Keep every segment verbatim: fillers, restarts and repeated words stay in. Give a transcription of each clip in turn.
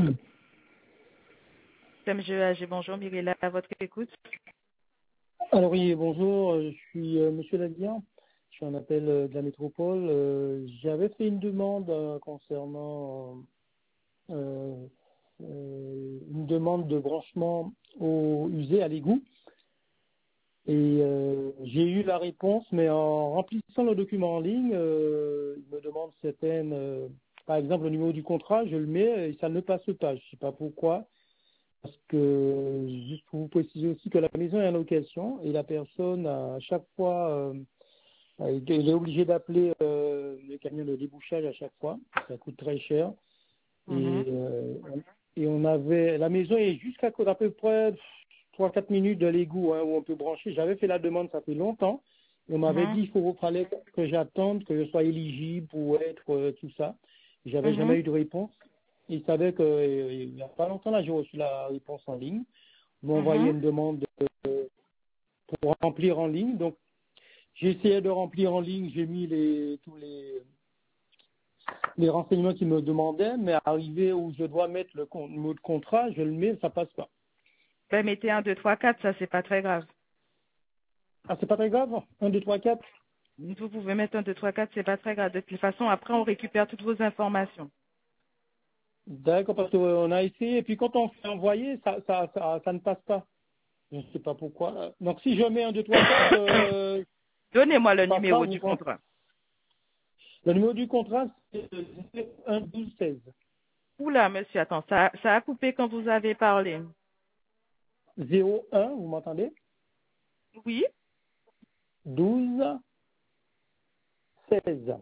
M G A G, bonjour, Mirella, à votre écoute. Alors oui, bonjour, euh, je suis euh, Monsieur Laguien, je suis un appel euh, de la métropole. Euh, J'avais fait une demande euh, concernant euh, euh, une demande de branchement au usé à l'égout et euh, j'ai eu la réponse, mais en remplissant le document en ligne, euh, il me demande certaines, euh, par exemple le numéro du contrat, je le mets et ça ne passe pas, je ne sais pas pourquoi. Parce que, juste pour vous préciser aussi que la maison est en location et la personne, à chaque fois, euh, il est obligé d'appeler euh, le camion de débouchage à chaque fois. Ça coûte très cher. Et, Mhm. euh, et on avait, la maison est jusqu'à à peu près trois quatre minutes de l'égout hein, où on peut brancher. J'avais fait la demande, ça fait longtemps. Et on m'avait Mhm. dit, il faut, fallait que j'attende, que je sois éligible pour être euh, tout ça. J'avais jamais Mhm. eu de réponse. Il savait que, euh, il n'y a pas longtemps, là, j'ai reçu la réponse en ligne. Ils m'ont envoyé Mhm. une demande euh, pour remplir en ligne. Donc, j'ai essayé de remplir en ligne. J'ai mis les, tous les, les renseignements qu'ils me demandaient. Mais arrivé où je dois mettre le con- numéro de contrat, je le mets, ça passe pas. Ben, mettez un, deux, trois, quatre, ça, c'est pas très grave. Ah, c'est pas très grave? Un, deux, trois, quatre. Vous pouvez mettre un, deux, trois, quatre, c'est pas très grave. De toute façon, après, on récupère toutes vos informations. D'accord, parce qu'on a essayé. Et puis, quand on fait envoyer, ça, ça, ça, ça ne passe pas. Je ne sais pas pourquoi. Donc, si je mets un, deux, trois, quatre, euh, Donnez-moi le ça passera, numéro vous du pensez? contrat. Le numéro du contrat, c'est un douze seize. Oula, monsieur, attends, ça, ça a coupé quand vous avez parlé. zéro un, vous m'entendez? Oui? douze seize.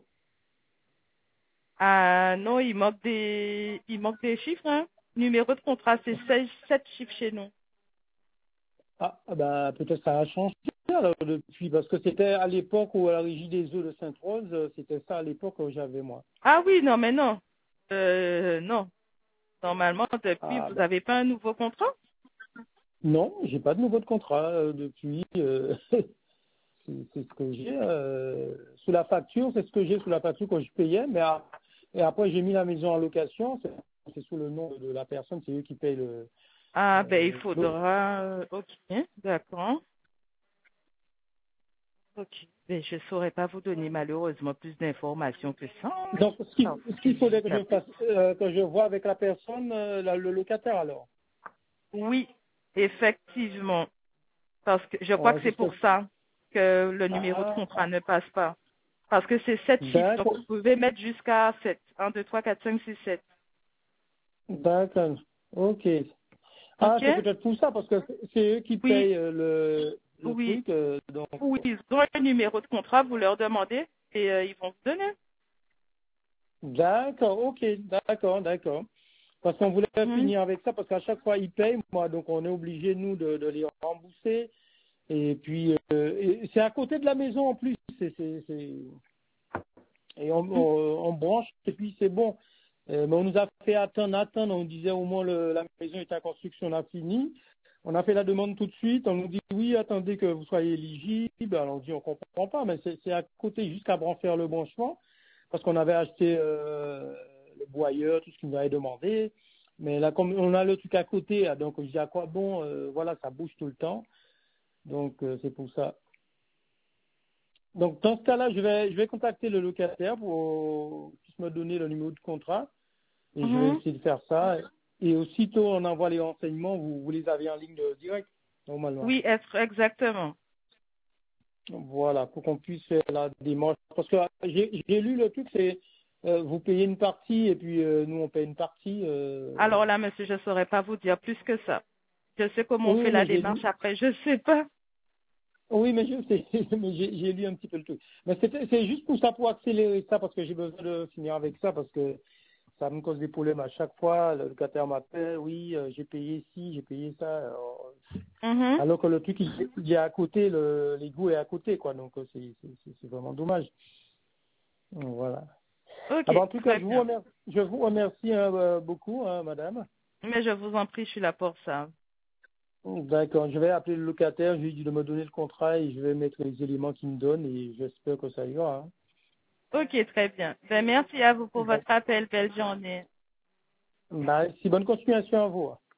Ah, non, il manque des, il manque des chiffres, hein. Numéro de contrat, c'est seize, sept chiffres chez nous. Ah, ah bah, peut-être ça a changé alors, depuis, parce que c'était à l'époque où à la régie des eaux de Sainte-Rose, euh, c'était ça à l'époque que j'avais moi. Ah oui, non, mais non. Euh, non. Normalement, depuis, Ah vous bah, n'avez pas un nouveau contrat? non, j'ai pas de nouveau de contrat euh, depuis. euh, c'est c'est ce que j'ai euh, sous la facture, c'est ce que j'ai sous la facture que je payais, mais à- et après j'ai mis la maison en location, c'est c'est sous le nom de la personne, c'est eux qui payent le. Ah, ben, il euh, le- faudra... euh, Ok, d'accord. Ok. Ben, je ne saurais pas vous donner malheureusement plus d'informations que ça. Donc ce qu'il Parce ce que qu'il faudrait que jusqu'à je fasse, euh, que je vois avec la personne, euh, la- le locataire alors. Oui, effectivement. Parce que je crois Oh, que c'est pour j'espère. ça que le numéro de Ah, contrat ne passe pas. Parce que c'est sept chiffres. Donc, d'accord. vous pouvez mettre jusqu'à sept. Un, deux, trois, quatre, cinq, six, sept. D'accord. Ok. Ah, OK? c'est peut-être pour ça, parce que c'est eux qui Oui, payent euh, le, le oui. truc. euh, donc. Oui, ils ont un numéro de contrat, vous leur demandez et euh, ils vont vous donner. D'accord, ok, d'accord, d'accord. Parce qu'on voulait Mhm. finir avec ça, parce qu'à chaque fois, ils payent, moi, donc on est obligé, nous, de, de les rembourser. Et puis, euh, et c'est à côté de la maison en plus. C'est, c'est, c'est... Et on, on, on branche, et puis c'est bon. Euh, mais on nous a fait attendre, attendre. On disait au moins le, la maison est en construction, on a fini. On a fait la demande tout de suite. On nous dit oui, attendez que vous soyez éligible. Alors on dit on comprend pas, mais c'est, c'est à côté jusqu'à bran- faire le branchement parce qu'on avait acheté euh, le boyeur, tout ce qu'il nous avait demandé. Mais là, comme on a le truc à côté, ah, donc je dis à quoi bon, euh, voilà, ça bouge tout le temps. Donc euh, c'est pour ça. Donc dans ce cas-là, je vais je vais contacter le locataire pour qu'il puisse me donner le numéro de contrat. Et je vais Mhm. essayer de faire ça. Et aussitôt on envoie les renseignements, vous, vous les avez en ligne de direct, normalement. Oui, être exactement. Voilà, pour qu'on puisse faire la démarche. Parce que j'ai j'ai lu le truc, c'est euh, vous payez une partie et puis euh, nous on paye une partie. Euh... Alors là, monsieur, je ne saurais pas vous dire plus que ça. Je sais comment on Oui, fait la mais j'ai lu. démarche après, je ne sais pas. Oui, mais je sais, mais j'ai j'ai lu un petit peu le truc. Mais c'était- c'est juste pour ça, pour accélérer ça, parce que j'ai besoin de finir avec ça, parce que ça me cause des problèmes à chaque fois. Le locataire m'appelle, oui, euh, j'ai payé ci, j'ai payé ça. Alors, Mhm. alors que le truc, il, il est à côté, le, l'égout est à côté, quoi. Donc, euh, c'est, c'est, c'est c'est vraiment dommage. Voilà. Ah ben, Ok, en tout cas, très je vous bien. remercie, je vous remercie hein, euh, beaucoup, hein, madame. Mais je vous en prie, je suis là pour ça. D'accord, je vais appeler le locataire, je lui dis de me donner le contrat et je vais mettre les éléments qu'il me donne et j'espère que ça ira. Hein. Ok, très bien. Ben, merci à vous pour D'ac- votre appel. Belle journée. Merci, bonne continuation à vous.